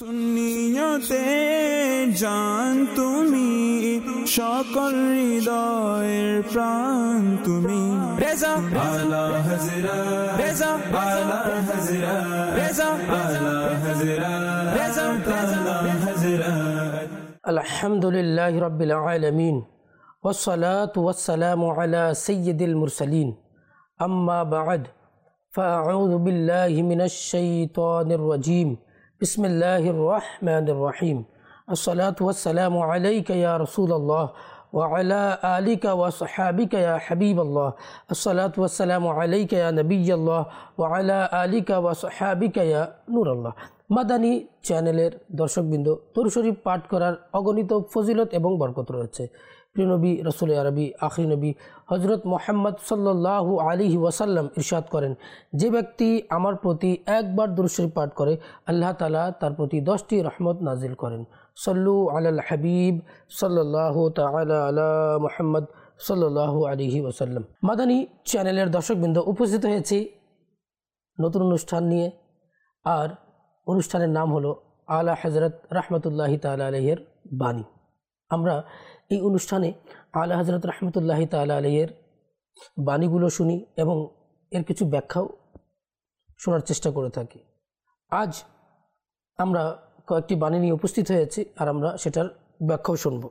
সুন্নিয়তে জান তুমি, সকল হৃদয়ের প্রাণ তুমি। রেজা আলা হযরত, রেজা আলা হযরত, রেজা আলা হযরত, রেজা আলা হযরত। আলহামদুলিল্লাহি রাব্বিল আলামিন ওয়াসসালাতু ওয়াসসালামু আলা সাইয়্যিদিল মুরসালিন, আম্মা বা'দ, ফাআউযু বিল্লাহি মিনাশ শাইতানির রাজীম। বিসমিল্লাহির রহমানির রহিম। আসসালাতু ওয়াসসালামু আলাইকা ইয়া রাসূলুল্লাহ ওয়া আলা আলিকা ওয়া সাহাবিকা ইয়া হাবিবাল্লাহ। আসসালাতু ওয়াসসালামু আলাইকা ইয়া নবিয়্যাল্লাহ ওয়া আলা আলিকা ওয়া সাহাবিকা ইয়া নূরাল্লাহ। মাদানী চ্যানেলের দর্শকবৃন্দ, দরুদ শরীফ পাঠ করার অগণিত ফজিলত এবং বরকত রয়েছে। প্রিয় নবী রাসূল আরবি আখির নবী হযরত মুহাম্মদ সাল্লাল্লাহু আলাইহি ওয়াসাল্লাম ইরশাদ করেন, যে ব্যক্তি আমার প্রতি একবার দরুদ শরীফ পাঠ করে আল্লাহ তাআলা তার প্রতি 10টি রহমত নাজিল করেন। সাল্লু আলাল হাবিব সাল্লাল্লাহু তাআলা আলা মুহাম্মদ সাল্লাল্লাহু আলাইহি ওয়াসাল্লাম। মাদানী চ্যানেলের দর্শকবৃন্দ, উপস্থিত হয়েছি নতুন অনুষ্ঠান নিয়ে। আর অনুষ্ঠানের নাম হলো আলা হযরত রাহমাতুল্লাহি তাআলা আলাইহির বাণী। আমরা এই অনুষ্ঠানে আলা হযরত রাহমাতুল্লাহি তাআলা আলাইহির বাণীগুলো শুনি এবং এর কিছু ব্যাখ্যাও শোনার চেষ্টা করে থাকি। আজ আমরা কয়েকটি বাণী নিয়ে উপস্থিত হয়েছি আর আমরা সেটার ব্যাখ্যাও শুনব।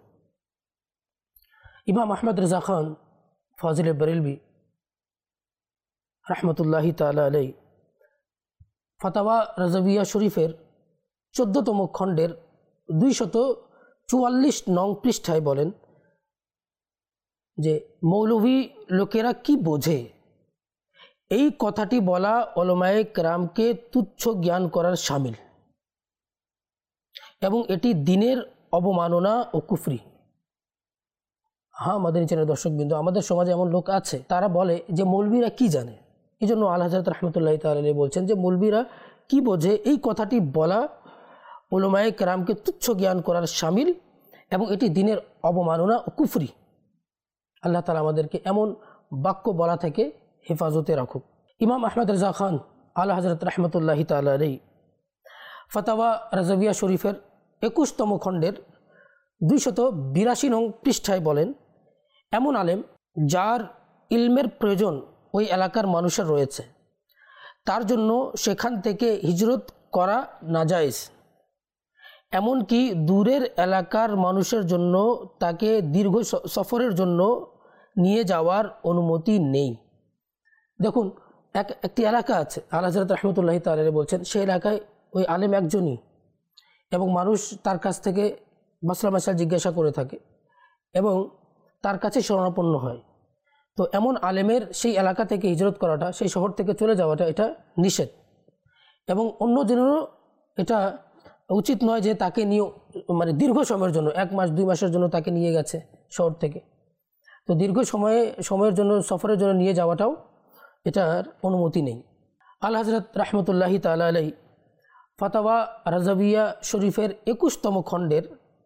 ইমাম আহমদ রেজা খান ফাজিলে বরেলভী রাহমাতুল্লাহি তাআলা আলাইহি ফাতাওয়া রাজাবিয়া শরীফের 14তম খণ্ডের 244 নং পৃষ্ঠায় বলেন যে মৌলভী লোকেরা কি বোঝে, এই কথাটি বলা উলামায়ে কেরামকে তুচ্ছ জ্ঞান করার শামিল এবং এটি দ্বীনের অবমাননা ও কুফরি। হ্যাঁ, মাদানী চ্যানেলের দর্শকবৃন্দ, আমাদের সমাজে এমন লোক আছে, তারা বলে যে মৌলভীরা কি জানে। এই জন্য আলা হযরত রাহমাতুল্লাহি তাআলা আলাইহি বলছেন যে মৌলভীরা কি বোঝে, এই কথাটি বলা উলামায়ে কেরামকে তুচ্ছ জ্ঞান করার শামিল এবং এটি দ্বীনের অবমাননা ও কুফরি। আল্লাহ তাআলা আমাদেরকে এমন বাক্য বলা থেকে হেফাজতে রাখুক। ইমাম আহমদ রেজা খান আলা হযরত রাহমাতুল্লাহি তাআলা আলাইহি ফাতাওয়া রাজাবিয়া শরীফের 21তম খণ্ডের 282 নং পৃষ্ঠায় বলেন, এমন আলেম যার ইলমের প্রয়োজন ওই এলাকার মানুষের রয়েছে, তার জন্য সেখান থেকে হিজরত করা নাজায়েজ। এমনকি দূরের এলাকার মানুষের জন্য তাকে দীর্ঘ সফরের জন্য নিয়ে যাওয়ার অনুমতি নেই। দেখুন, একটি এলাকা আছে, আলা হযরত রাহমাতুল্লাহি তাআলা আলাইহি বলছেন, সেই এলাকায় ওই আলেম একজনই এবং মানুষ তার কাছ থেকে মাসলা মাসাইল জিজ্ঞাসা করে থাকে এবং তার কাছে শরণাপন্ন হয়। তো এমন আলেমের সেই এলাকা থেকে হিজরত করাটা, সেই শহর থেকে চলে যাওয়াটা, এটা নিষেধ এবং অন্য জনেরও এটা উচিত নয় যে তাকে নিয়ে মানে দীর্ঘ সময়ের জন্য 1 মাস 2 মাসের জন্য তাকে নিয়ে গেছে শহর থেকে, তো দীর্ঘ সময়ের জন্য সফরের জন্য নিয়ে যাওয়াটাও এটার অনুমতি নেই। আলা হযরত রাহমাতুল্লাহি তাআলা আলাইহি ফাতাওয়া রাজাবিয়া শরীফের 21তম খণ্ডের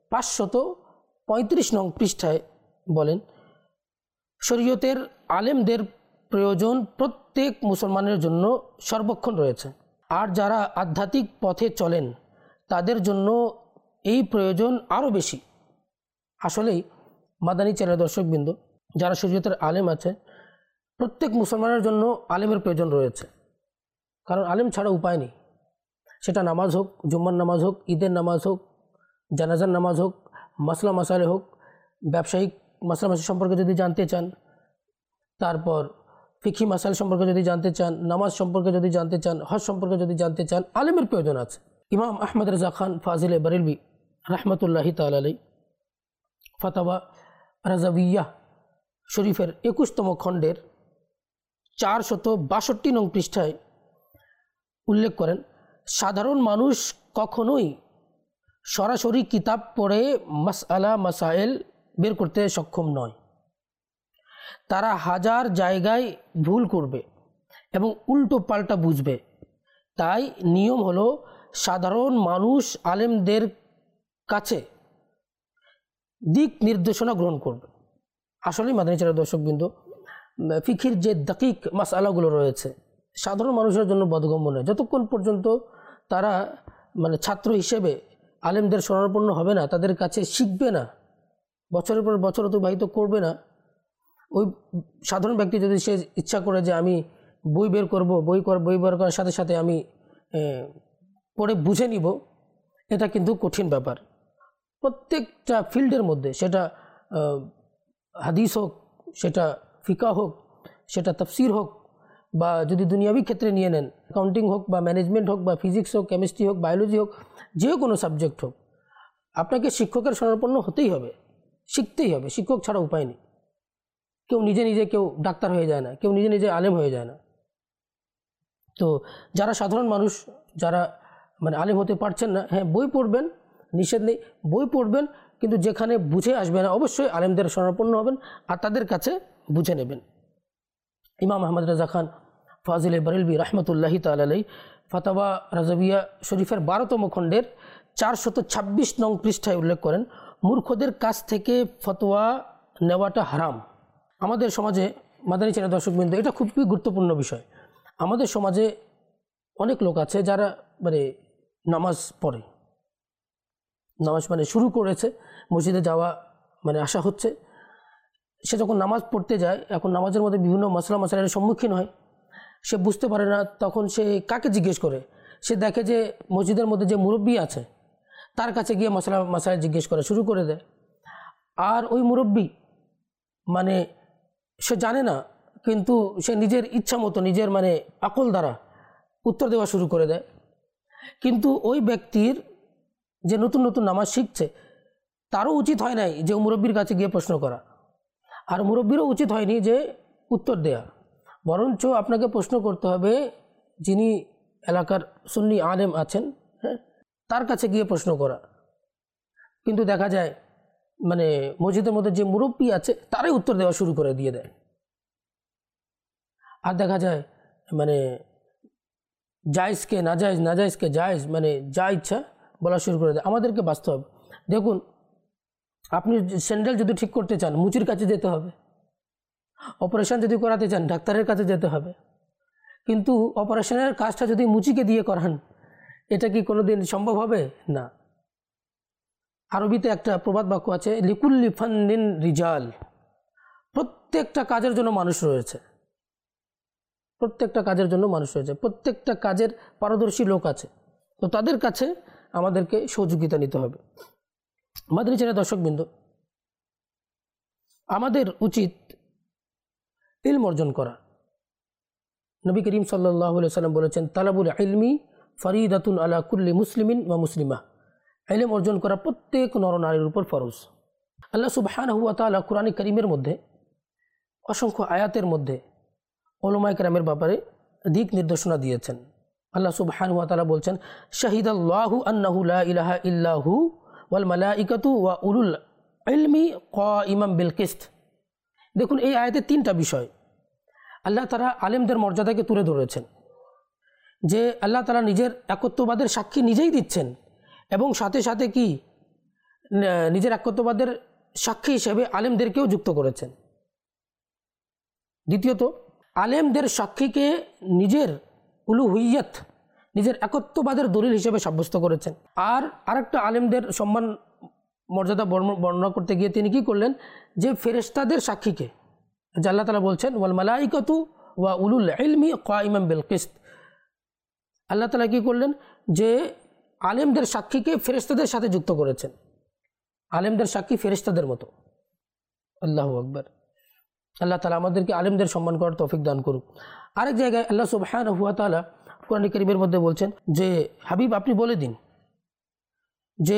535 নং পৃষ্ঠায় বলেন, শরীয়তের আলেমদের প্রয়োজন প্রত্যেক মুসলমানের জন্য সর্বক্ষণ রয়েছে, আর যারা আধ্যাত্মিক পথে চলেন তাদের জন্য এই প্রয়োজন আরও বেশি। আসলেই মাদানী চ্যানেলের দর্শকবৃন্দ, যারা শরীয়তের আলেম আছে, প্রত্যেক মুসলমানের জন্য আলেমের প্রয়োজন রয়েছে, কারণ আলেম ছাড়া উপায় নেই। সেটা নামাজ হোক, জুম্মার নামাজ হোক, ঈদের নামাজ হোক, জানাজার নামাজ হোক, মাসলা মাসাইল হোক, ব্যবসায়িক মাসলা মাসাইল সম্পর্কে যদি জানতে চান, তারপর ফিকহি মাসাইল সম্পর্কে যদি জানতে চান, নামাজ সম্পর্কে যদি জানতে চান, হজ সম্পর্কে যদি জানতে চান, আলেমের প্রয়োজন আছে। ইমাম আহমদ রেজা খান ফাজিলে বরেলভী রাহমাতুল্লাহি তাআলা আলাইহি ফাতাওয়া রাজাবিয়া শরীফের 21তম খণ্ডের 462 নং পৃষ্ঠায় উল্লেখ করেন, সাধারণ মানুষ কখনোই সরাসরি কিতাব পড়ে মাসআলা মাসাইল বের করতে সক্ষম নয়। তারা হাজার জায়গায় ভুল করবে এবং উল্টো পাল্টা বুঝবে। তাই নিয়ম হলো সাধারণ মানুষ আলেমদের কাছে দিক নির্দেশনা গ্রহণ করবে। আসলেই মাদানী চ্যানেলের দর্শকবৃন্দ, ফিকির যে দাকিক মাসআলাগুলো রয়েছে সাধারণ মানুষের জন্য বোধগম্য নয়, যতক্ষণ পর্যন্ত তারা মানে ছাত্র হিসেবে আলেমদের শরণাপন্ন হবে না, তাদের কাছে শিখবে না, বছরের পর বছর অতিবাহিত করবে না, ওই সাধারণ ব্যক্তি যদি সে ইচ্ছা করে যে আমি বই বের করব, বই বের করার সাথে সাথে আমি পড়ে বুঝে নিব, এটা কিন্তু কঠিন ব্যাপার। প্রত্যেকটা ফিল্ডের মধ্যে, সেটা হাদিস হোক, সেটা ফিকা হোক, সেটা তাফসির হোক, বা যদি দুনিয়াবি ক্ষেত্রে নিয়ে নেন, অ্যাকাউন্টিং হোক বা ম্যানেজমেন্ট হোক বা ফিজিক্স হোক, কেমিস্ট্রি হোক, বায়োলজি হোক, যে কোনো সাবজেক্ট হোক, আপনাকে শিক্ষকের শরণাপন্ন হতেই হবে, শিখতেই হবে। শিক্ষক ছাড়া উপায় নেই। কেউ নিজে নিজে কেউ ডাক্তার হয়ে যায় না, কেউ নিজে নিজে আলেম হয়ে যায় না। তো যারা সাধারণ মানুষ, যারা মানে আলেম হতে পারছেন না, হ্যাঁ বই পড়বেন, নিষেধ নেই, বই পড়বেন, কিন্তু যেখানে বুঝে আসবে না অবশ্যই আলেমদের শরণাপন্ন হবেন আর তাদের কাছে বুঝে নেবেন। ইমাম আহমদ রাজা খান ফাজিলে বরেলভী রহমতুল্লাহি তাআলা ফাতাওয়া রাজাবিয়া শরীফের 12তম খণ্ডের 426 নং পৃষ্ঠায় উল্লেখ করেন, মূর্খদের কাছ থেকে ফতোয়া নেওয়াটা হারাম। আমাদের সমাজে, মাদানী চ্যানেল দর্শকবৃন্দ, এটা খুবই গুরুত্বপূর্ণ বিষয়। আমাদের সমাজে অনেক লোক আছে যারা মানে নামাজ পড়ে, নামাজ মানে শুরু করেছে, মসজিদে যাওয়া মানে আসা হচ্ছে। সে যখন নামাজ পড়তে যায়, এখন নামাজের মধ্যে বিভিন্ন মশলা মশলার সম্মুখীন হয়, সে বুঝতে পারে না, তখন সে কাকে জিজ্ঞেস করে? সে দেখে যে মসজিদের মধ্যে যে মুরব্বী আছে তার কাছে গিয়ে মশলা জিজ্ঞেস করা শুরু করে দেয়। আর ওই মুরব্বী মানে সে জানে না, কিন্তু সে নিজের ইচ্ছা মতো, নিজের মানে আকল দ্বারা উত্তর দেওয়া শুরু করে দেয়। কিন্তু ওই ব্যক্তির যে নতুন নতুন নামাজ শিখছে, তারও উচিত হয় নাই যে মুরব্বীর কাছে গিয়ে প্রশ্ন করা, আর মুরব্বীরও উচিত হয়নি যে উত্তর দেয়া। বরঞ্চ আপনাকে প্রশ্ন করতে হবে যিনি এলাকার সুন্নি আলেম আছেন, হ্যাঁ, তার কাছে গিয়ে প্রশ্ন করা। কিন্তু দেখা যায় মানে মসজিদের মধ্যে যে মুরব্বী আছে তারাই উত্তর দেওয়া শুরু করে দিয়ে দেয়। আর দেখা যায় মানে জায়েজকে নাজায়েজ, নাজায়েজকে জায়েজ, মানে যা ইচ্ছা বলা শুরু করে দেয়। আমাদেরকে বাঁচতে হবে। দেখুন, আপনি স্যান্ডেল যদি ঠিক করতে চান, মুচির কাছে যেতে হবে। অপারেশন যদি করাতে চান, ডাক্তারের কাছে যেতে হবে। কিন্তু অপারেশনের কাজটা যদি মুচিকে দিয়ে করান, এটা কি কোনোদিন সম্ভব হবে? না। আরবিতে একটা প্রবাদ বাক্য আছে, লিকুল্লি ফান্নিন রিজাল। প্রত্যেকটা কাজের জন্য মানুষ রয়েছে, প্রত্যেকটা কাজের জন্য মানুষ রয়েছে, প্রত্যেকটা কাজের পারদর্শী লোক আছে। তো তাদের কাছে আমাদেরকে সহযোগিতা নিতে হবে। মাদানী চ্যানেল দর্শকবৃন্দ, আমাদের উচিত ইলম অর্জন করা। নবী করিম সাল্লাল্লাহু আলাইহি ওয়াসাল্লাম বলেছেন, তালাবুল ইলমি ফরিদাতুন আলা কুল্লি মুসলিমিন ওয়া মুসলিমা। ইলম অর্জন করা প্রত্যেক নরনারীর উপর ফরজ। আল্লাহ সুবহানাহু ওয়া তাআলা কুরআন কারীমের মধ্যে অসংখ্য আয়াতের মধ্যে উলামায়ে কেরামের ব্যাপারে দিক নির্দেশনা দিয়েছেন। আল্লাহ সুবহানাহু ওয়া তাআলা বলছেন, শাহিদাল্লাহু আন্নাহু লা ইলাহা ইল্লাহু ওয়াল মালাইকাতু ওয়া উলুল ইলমি কাইমান বিল কিসত। দেখুন, এই আয়াতে তিনটা বিষয় আল্লাহ তাআলা আলেমদের মর্যাদাকে তুলে ধরেছেন, যে আল্লাহ তাআলা নিজের একত্ববাদের সাক্ষী নিজেই দিচ্ছেন, এবং সাথে সাথে কি নিজের একত্ববাদের সাক্ষী হিসেবে আলেমদেরকেও যুক্ত করেছেন। দ্বিতীয়ত, আলেমদের সাক্ষীকে নিজের উলুহিয়ত, নিজের একত্ববাদের দলিল হিসেবে সাব্যস্ত করেছেন। আর আরেকটা আলেমদের সম্মান মর্যাদা বর্ণনা করতে গিয়ে তিনি কি করলেন, যে ফেরেশতাদের সাক্ষীকে, যে আল্লাহ তাআলা বলছেন ওয়াল মালাইকাতু ওয়া উলুল ইলমি কাইমান বিল কিসত। আল্লাহ তাআলা কি করলেন, যে আলেমদের সাক্ষীকে ফেরেশতাদের সাথে যুক্ত করেছেন। আলেমদের সাক্ষী ফেরেশতাদের মতো। আল্লাহু আকবার। আল্লাহ তাআলা আমাদেরকে আলেমদের সম্মান করার তৌফিক দান করুক। আরেক জায়গায় আল্লাহ সুবহানাহু ওয়া তাআলা কোরআন কারীমের মধ্যে বলছেন যে, হাবিব আপনি বলে দিন যে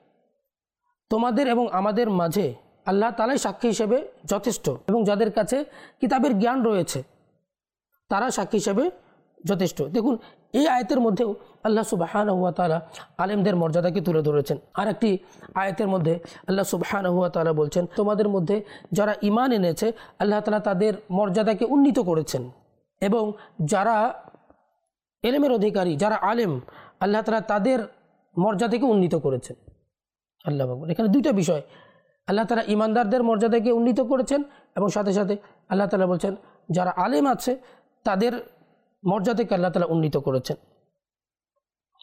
তোমাদের এবং আমাদের মাঝে আল্লাহ তাআলাই সাক্ষী হিসেবে যথেষ্ট, এবং যাদের কাছে কিতাবের জ্ঞান রয়েছে তারা সাক্ষী হিসেবে যথেষ্ট। দেখুন, এই আয়াতের মধ্যেও আল্লাহ সুবহানাহু ওয়া তাআলা আলেমদের মর্যাদাকে তুলে ধরেছেন। আর একটি আয়াতের মধ্যে আল্লাহ সুবহানাহু ওয়া তাআলা বলছেন, তোমাদের মধ্যে যারা ঈমান এনেছে আল্লাহ তাআলা তাদের মর্যাদাকে উন্নীত করেছেন, এবং যারা ইলমের অধিকারী, যারা আলেম, আল্লাহ তাআলা তাদের মর্যাদাকে উন্নীত করেছেন। আল্লাহ আকবার। এখানে দুইটা বিষয়, আল্লাহ তাআলা ঈমানদারদের মর্যাদাকে উন্নীত করেছেন, এবং সাথে সাথে আল্লাহ তাআলা বলছেন যারা আলেম আছে তাদের মর্যাদাকে আল্লাহ তাআলা উন্নীত করেছেন।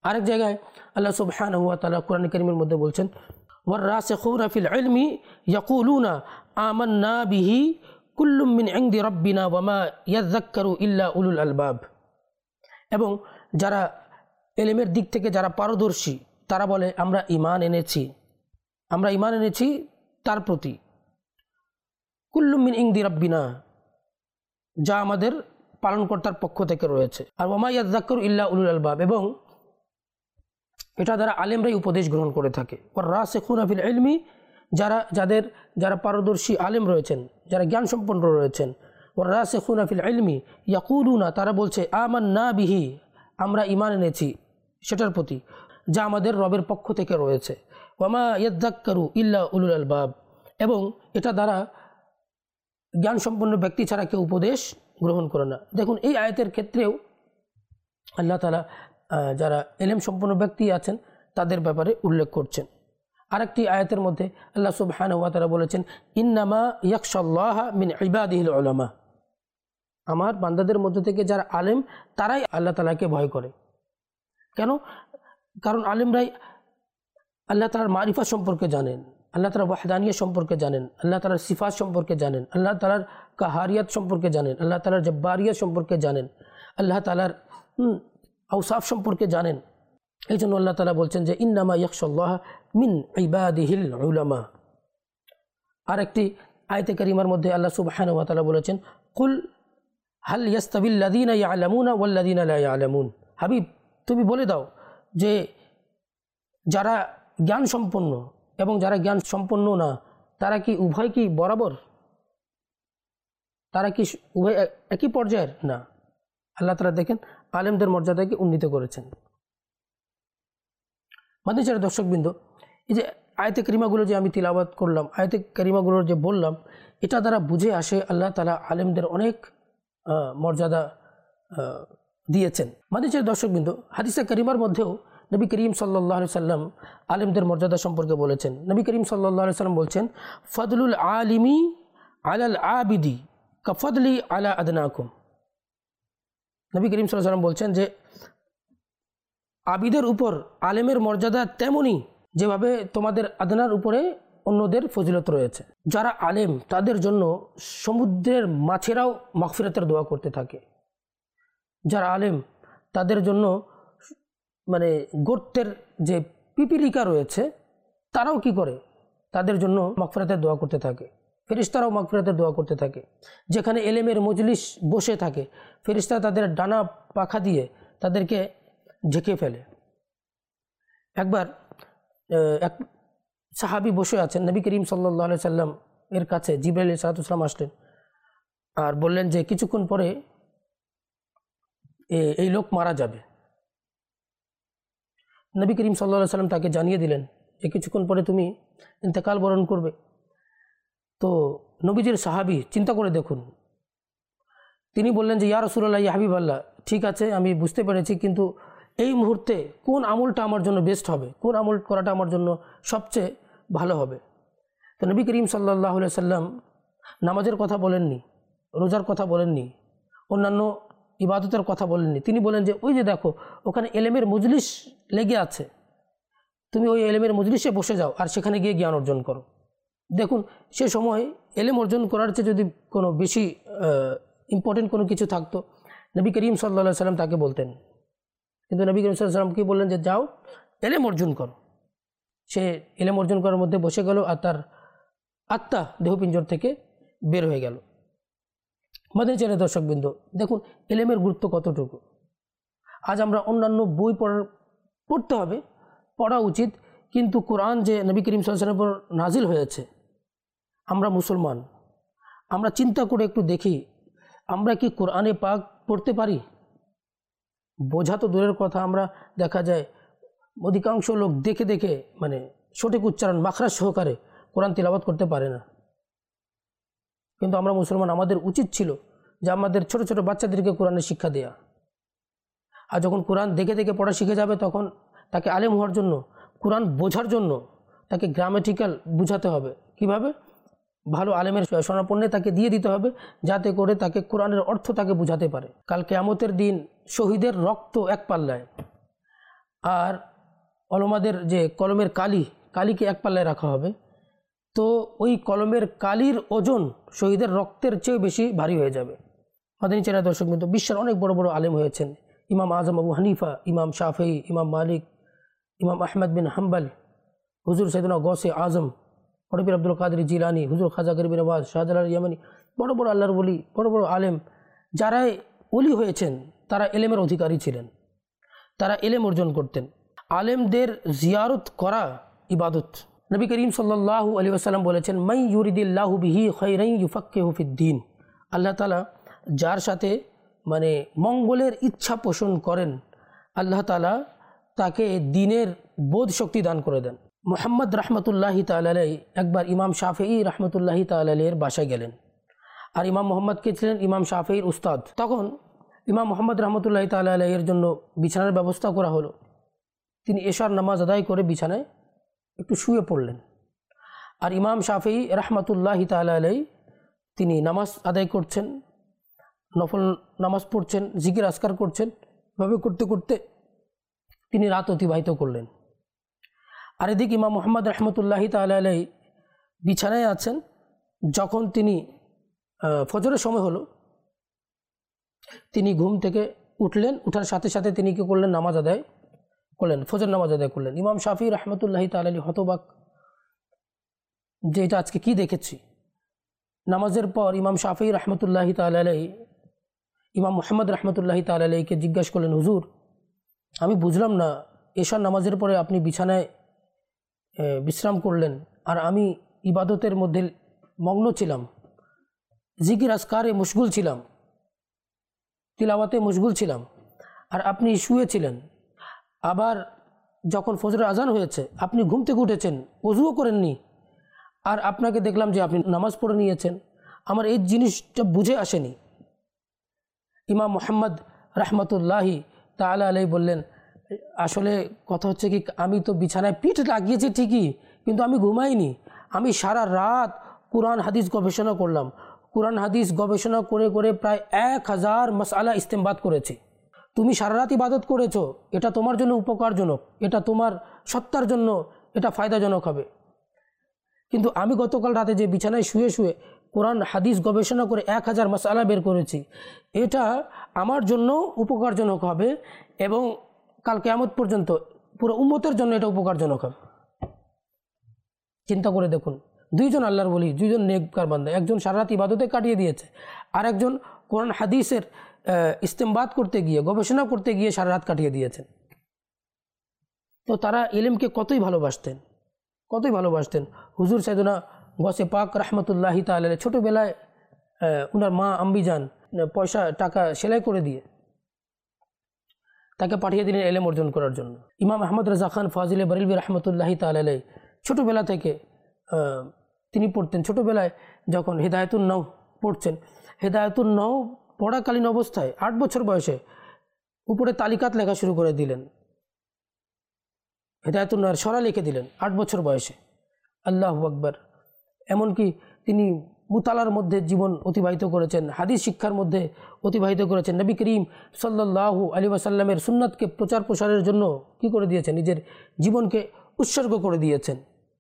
আরেক জায়গায় আল্লাহ সুবহানাহু ওয়া তাআলা কোরআন কারীমের মধ্যে বলছেন ওয়ার-রাসিখুনা ফিল ইলমি ইয়াকুলুনা আমান্না বিহি কুল্লুম মিন ইনদি রাব্বিনা ওয়া মা ইয়াযাক্কারু ইল্লা উলুল আলবাব। এবং যারা ইলমের দিক থেকে যারা পারদর্শী তারা বলে আমরা ঈমান এনেছি তার প্রতি, কুল্লুম মিন ইনদি রাব্বিনা, যা আমাদের পালনকর্তার পক্ষ থেকে রয়েছে, আর ওয়া মা ইয়াযাক্কারু ইল্লা উলুল আলবাব, এবং এটা দ্বারা আলেমরাই উপদেশ গ্রহণ করে থাকে। ওয়ার-রাসিখুনা ফিল ইলমি, যারা পারদর্শী আলেম রয়েছেন, যারা জ্ঞান সম্পন্ন রয়েছেন, ওয়ার-রাসিখুনা ফিল ইলমি ইয়াকুলুনা, তারা বলছে আমান্না বিহি, আমরা ঈমান এনেছি সেটার প্রতি যা আমাদের রবের পক্ষ থেকে রয়েছে, ওয়া মা ইয়াযাক্কারু ইল্লা উলুল আলবাব, এবং এটা দ্বারা জ্ঞান সম্পন্ন ব্যক্তি ছাড়া কেউ উপদেশ গ্রহণ করে না। দেখুন এই আয়াতের ক্ষেত্রেও আল্লাহ তাআলা যারা ইলম সম্পন্ন ব্যক্তি আছেন তাদের ব্যাপারে উল্লেখ করছেন। আরেকটি আয়াতের মধ্যে আল্লাহ সুবহানাহু ওয়া তাআলা বলেছেন ইন্নামা ইয়াখশাল্লাহা মিন ইবাদিহিল উলামা, আমার বান্দাদের মধ্য থেকে যারা আলেম তারাই আল্লাহ তাআলাকে ভয় করে। কেন? কারণ আলেমরাই আল্লাহ তাআলার মারিফা সম্পর্কে জানেন, আল্লাহ তাআলার ওয়াহদানিয়ত সম্পর্কে জানেন, আল্লাহ তাআলার সিফাত সম্পর্কে জানেন, আল্লাহ তাআলার কাহারিয়াত সম্পর্কে জানেন, আল্লাহ তাআলার জব্বারিয়ত সম্পর্কে জানেন, আল্লাহ তাআলার আওসাফ সম্পর্কে জানেন। এই জন্য আল্লাহ তাআলা বলছেন যে ইন্নামা ইয়াখশাল্লাহা মিন ইবাদিহিল উলামা। আরেকটি আয়াতে কারিমার মধ্যে আল্লাহ সুবহানাহু ওয়া তাআলা বলেছেন কুল হাল ইয়াস্তাবিল লাযীনা ইয়ালামুনা ওয়াল লাযীনা লা ইয়ালামুন, হাবিব তুমি বলে দাও যে যারা জ্ঞান সম্পন্ন এবং যারা জ্ঞান সম্পন্ন না তারা কি উভয় কি বরাবর, তারা কি উভয় একই পর্যায়ের? না, আল্লাহ তাআলা দেখেন আলেমদের মর্যাদাকে উন্নীত করেছেন। মাদ্রাসার দর্শকবৃন্দ, এই যে আয়াতে কারিমাগুলো যে আমি তিলাওয়াত করলাম, আয়াতে কারিমাগুলোর যে বললাম, এটা দ্বারা বুঝে আসে আল্লাহ তাআলা আলেমদের অনেক মর্যাদা দিয়েছেন। মাদ্রাসার দর্শকবৃন্দ, হাদিসে কারিমার মধ্যেও নবী করিম সাল্লাল্লাহু আলাইহি সাল্লাম আলেমদের মর্যাদা সম্পর্কে বলেছেন। নবী করিম সাল্লাল্লাহু আলাইহি সাল্লাম বলছেন ফদলুল আলিমি আলাল আবিদি কাফদলি আলা আদনাকুম। নবী করিম সাল্লাল্লাহু আলাইহি সাল্লাম বলছেন যে আবিদের উপর আলেমের মর্যাদা তেমনই যেভাবে তোমাদের আদনার উপরে অন্যদের ফজিলত রয়েছে। যারা আলেম তাদের জন্য সমুদ্রের মাছেরাও মাগফিরাতের দোয়া করতে থাকে। যারা আলেম তাদের জন্য মানে গর্তের যে পিপিলিকা রয়েছে তারাও কি করে, তাদের জন্য মাগফিরাতের দোয়া করতে থাকে। ফেরেশতারাও মাগফিরাতের দোয়া করতে থাকে। যেখানে এলেমের মজলিস বসে থাকে ফেরেশতা তাদের ডানা পাখা দিয়ে তাদেরকে ঢেকে ফেলে। একবার এক সাহাবী বসে আছেন, নবী করিম সাল্লাল্লাহু আলাইহি সাল্লাম এর কাছে জিবরাইল আলাইহিস সালাম আসলেন আর বললেন যে কিছুক্ষণ পরে এই লোক মারা যাবে। নবী করিম সাল্লাল্লাহু আলাইহি সাল্লাম তাকে জানিয়ে দিলেন যে কিছুক্ষণ পরে তুমি ইন্তেকাল বরণ করবে। তো নবীজির সাহাবী চিন্তা করে দেখুন, তিনি বললেন যে ইয়া রাসূলুল্লাহ, ইয়া হাবিবাল্লাহ, ঠিক আছে আমি বুঝতে পেরেছি, কিন্তু এই মুহূর্তে কোন আমলটা আমার জন্য বেস্ট হবে, কোন আমল করাটা আমার জন্য সবচেয়ে ভালো হবে। তো নবী করিম সাল্লাল্লাহু আলাইহি সাল্লাম নামাজের কথা বলেননি, রোজার কথা বলেননি, অন্যান্য ইবাদতের কথা বলেননি। তিনি বলেন যে ওই যে দেখো ওখানে এলেমের মজলিস লেগে আছে, তুমি ওই এলেমের মজলিসে বসে যাও আর সেখানে গিয়ে জ্ঞান অর্জন করো। দেখুন সে সময় এলেম অর্জন করার চেয়ে যদি কোনো বেশি ইম্পর্টেন্ট কোনো কিছু থাকতো নবী করিম সাল্লাল্লাহু আলাইহি সাল্লাম তাকে বলতেন, কিন্তু নবী করিম সাল্লাল্লাহু আলাইহি সাল্লাম কি বললেন যে যাও এলেম অর্জন করো। সে এলেম অর্জন করার মধ্যে বসে গেল আর তার আত্মা দেহপিঞ্জর থেকে বের হয়ে গেল। মাদ্রাসার দর্শকবৃন্দ, দেখুন এলেমের গুরুত্ব কতটুকু। আজ আমরা অন্যান্য বই পড়তে হবে, পড়া উচিত, কিন্তু কোরআন যে নবী করিম সাল্লাল্লাহু আলাইহি ওয়াসাল্লামের উপর নাজিল হয়েছে, আমরা মুসলমান, আমরা চিন্তা করে একটু দেখি আমরা কি কোরআনে পাক পড়তে পারি? বোঝা তো দূরের কথা, আমরা দেখা যায় অধিকাংশ লোক দেখে দেখে মানে সঠিক উচ্চারণ মাখরাজ সহকারে কোরআন তিলাওয়াত করতে পারে না। কিন্তু আমরা মুসলমান, আমাদের উচিত ছিল যে আমাদের ছোট ছোট বাচ্চাদেরকে কোরআনের শিক্ষা দেয়া। আর যখন কোরআন দেখে দেখে পড়া শিখে যাবে তখন তাকে আলেম হওয়ার জন্য, কোরআন বোঝার জন্য তাকে গ্রামেটিক্যাল বুঝাতে হবে। কিভাবে? ভালো আলেমের শরণাপন্নে তাকে দিয়ে দিতে হবে, যাতে করে তাকে কোরআনের অর্থ তাকে বুঝাতে পারে। কাল কিয়ামতের দিন শহীদের রক্ত এক পাল্লায় আর ওলামাদের যে কলমের কালিকে এক পাল্লায় রাখা হবে, তো ওই কলমের কালির ওজন শহীদের রক্তের চেয়ে বেশি ভারী হয়ে যাবে। মাদানী চ্যানেল দর্শক বিন্দু, বিশ্বের অনেক বড় বড় আলেম হয়েছেন। ইমাম আজম আবু হানিফা, ইমাম শাফেঈ, ইমাম মালিক, ইমাম আহমদ বিন হাম্বল, হুজুর সৈয়দনা গৌসে আজম, বড় পীর আব্দুল কাদের জিলানি, হুজুর খাজা গরিব নওয়াজ, শাহজালাল ইয়ামানি, বড় বড় আল্লাহর ওলি, বড় বড় আলেম যারাই ওলি হয়েছেন তারা এলেমের অধিকারী ছিলেন, তারা এলেম অর্জন করতেন। আলেমদের জিয়ারত করা ইবাদত। নবী করিম সাল্লাল্লাহু আলাইহি ওয়াসাল্লাম বলেছেন, মাই ইউরিদিল্লাহু বিহি খায়রান ইউফাক্কিহু ফিদ্দীন। আল্লাহ তাআলা যার সাথে মঙ্গলের ইচ্ছা পোষণ করেন, আল্লাহ তাআলা তাকে দ্বীনের বোধ শক্তি দান করে দেন। মুহাম্মদ রাহমাতুল্লাহি তাআলা আলাইহি একবার ইমাম শাফেঈ রাহমাতুল্লাহি তাআলা আলাইহির বাসায় গেলেন। আর ইমাম মুহাম্মদ কে ছিলেন ইমাম শাফেঈর উস্তাদ। তখন ইমাম মুহাম্মদ রাহমাতুল্লাহি তাআলা আলাইহির জন্য বিছানার ব্যবস্থা করা হলো। তিনি এশার নামাজ আদায় করে বিছানায় একটু শুয়ে পড়লেন। আর ইমাম শাফেঈ রাহমাতুল্লাহি তাআলা আলাইহি তিনি নামাজ আদায় করছেন, নফল নামাজ পড়ছেন, জিকির আজকার করছেন। এভাবে করতে করতে তিনি রাত অতিবাহিত করলেন। আর এদিকে ইমাম মুহাম্মদ রাহমাতুল্লাহি তাআলা আলাইহি বিছানায় আছেন। যখন তিনি ফজরের সময় হলো, তিনি ঘুম থেকে উঠলেন। উঠার সাথে সাথে তিনি কী করলেন? নামাজ আদায় করলেন, ফজর নামাজ আদায় করলেন। ইমাম শাফেঈ রাহমাতুল্লাহি তাআলা আলাইহি হতবাক যে এটা আজকে কি দেখেছি। নামাজের পর ইমাম শাফেঈ রাহমাতুল্লাহি তাআলা আলাইহি ইমাম মুহাম্মদ রাহমাতুল্লাহি তাআলা আলাইহিকে জিজ্ঞাসা করলেন, হুজুর আমি বুঝলাম না, এশার নামাজের পরে আপনি বিছানায় বিশ্রাম করলেন আর আমি ইবাদতের মধ্যে মগ্ন ছিলাম, জিকির আজকারে মশগুল ছিলাম, তিলাওয়াতে মশগুল ছিলাম, আর আপনি শুয়েছিলেন। আবার যখন ফজরের আজান হয়েছে আপনি ঘুম থেকে উঠেছেন, ওযুও করেননি, আর আপনাকে দেখলাম যে আপনি নামাজ পড়ে নিয়েছেন। আমার এই জিনিসটা বুঝে আসেনি। ইমাম মুহাম্মদ রাহমাতুল্লাহি তাআলা আলাইহি বললেন, আসলে কথা হচ্ছে কি, আমি তো বিছানায় পিঠ লাগিয়েছি ঠিকই, কিন্তু আমি ঘুমাইনি। আমি সারা রাত কুরআন হাদিস গবেষণা করলাম। কুরআন হাদিস গবেষণা করে করে প্রায় 1000 মাসআলা ইস্তেমবাদ করেছি। তুমি সারা রাত ইবাদত করেছো, এটা তোমার জন্য উপকারজনক, এটা তোমার সত্তার জন্য এটা ফায়দাজনক হবে। কিন্তু আমি গতকাল রাতে যে বিছানায় শুয়ে শুয়ে কোরআন হাদিস গবেষণা করে 1000 মাসআলা বের করেছি, এটা আমার জন্য উপকারজনক হবে এবং কাল কিয়ামত পর্যন্ত পুরো উম্মতের জন্য এটা উপকারজনক হবে। চিন্তা করে দেখুন, দুইজন আল্লাহর ওলি, দুইজন নেককার বান্দা, একজন সারা রাত ইবাদতে কাটিয়ে দিয়েছে, আর একজন কোরআন হাদিসের ইস্তেমবাদ করতে গিয়ে, গবেষণা করতে গিয়ে সারা রাত কাটিয়ে দিয়েছেন। তো তারা ইলমকে কতই ভালোবাসতেন, কতই ভালোবাসতেন। হুজুর সাইয়েদনা গৌসে পাক রাহমাতুল্লাহি তাআলা আলাইহি ছোটোবেলায় ওনার মা আম্বিজান পয়সা টাকা সেলাই করে দিয়ে তাকে পাঠিয়ে দিলেন ইলম অর্জন করার জন্য। ইমাম আহমদ রাজা খান ফাজিলে বরেলভী রাহমাতুল্লাহি তাআলা আলাইহি ছোটোবেলা থেকে তিনি পড়তেন। ছোটোবেলায় যখন হিদায়াতুন নৌ পড়ছেন, হিদায়াতুন নৌ পড়াকালীন অবস্থায় 8 বছর বয়সে উপরে তালিকাত লেখা শুরু করে দিলেন, হিদায়াতুন নৌর সরা লিখে দিলেন 8 বছর বয়সে। আল্লাহু আকবার। এমনকি তিনি মুতালার মধ্যে জীবন অতিবাহিত করেছেন, হাদিস শিক্ষার মধ্যে অতিবাহিত করেছেন। নবী করিম সাল্লাল্লাহু আলাইহি ওয়াসাল্লামের সুন্নাতকে প্রচার প্রসারের জন্য কি করে দিয়েছেন? নিজের জীবনকে উৎসর্গ করে দিয়েছেন।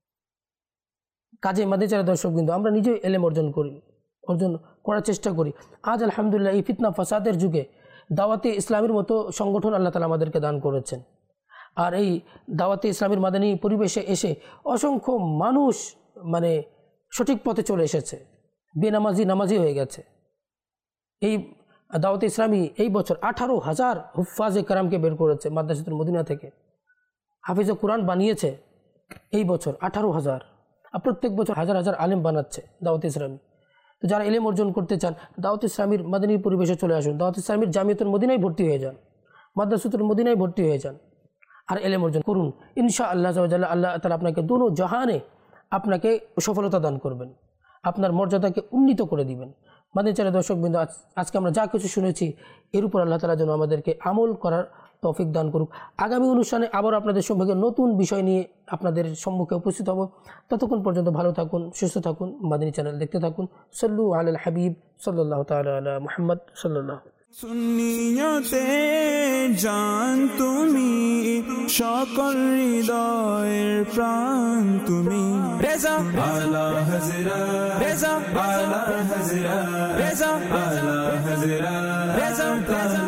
কাজে মাদ্রাসার দর্শকবৃন্দ, আমরা নিজেই ইলম অর্জন করার চেষ্টা করি। আজ আলহামদুলিল্লাহ এই ফিতনা ফাসাদের যুগে দাওয়াতে ইসলামের মতো সংগঠন আল্লাহ তাআলা আমাদেরকে দান করেছেন। আর এই দাওয়াতে ইসলামের মাদানী পরিবেশে এসে অসংখ্য মানুষ সঠিক পথে চলে এসেছে, বেনামাজি নামাজি হয়ে গেছে। এই দাওয়াতে ইসলামী এই বছর 18,000 হুফাজে কারামকে বের করেছে মাদ্রাসাতুল মদিনা থেকে, হাফিজে কোরআন বানিয়েছে এই বছর 18,000। আর প্রত্যেক বছর হাজার হাজার আলেম বানাচ্ছে দাওয়াতে ইসলামী। তো যারা ইলম অর্জন করতে চান, দাওয়াতে ইসলামীর মাদানী পরিবেশে চলে আসুন, দাওয়াতে ইসলামীর জামিয়াতুল মদিনায় ভর্তি হয়ে যান, মাদ্রাসাতুল মদিনায় ভর্তি হয়ে যান, আর ইলম অর্জন করুন। ইনশাআল্লাহ আল্লাহ তাআলা আপনাকে দোনো জাহানে আপনাকে সফলতা দান করবেন, আপনার মর্যাদাকে উন্নীত করে দিবেন। মাদানী চ্যানেল দর্শকবৃন্দ, আজকে আমরা যা কিছু শুনেছি এর উপর আল্লাহ তাআলা যেন আমাদেরকে আমল করার তৌফিক দান করুক। আগামী অনুষ্ঠানে আবার আপনাদের সম্পর্কে নতুন বিষয় নিয়ে আপনাদের সম্মুখে উপস্থিত হব। ততক্ষণ পর্যন্ত ভালো থাকুন, সুস্থ থাকুন, মাদানী চ্যানেল দেখতে থাকুন। সাল্লু আলাল হাবিব সাল্লাল্লাহু তাআলা আলা মুহাম্মদ সাল্লাল্লাহু। সুন্নিয়তে জান তুমি, সকল হৃদয়ের প্রাণ তুমি। রেজা আলা হযরত, রেজা আলা হযরত, রেজা আলা হযরত, রেজা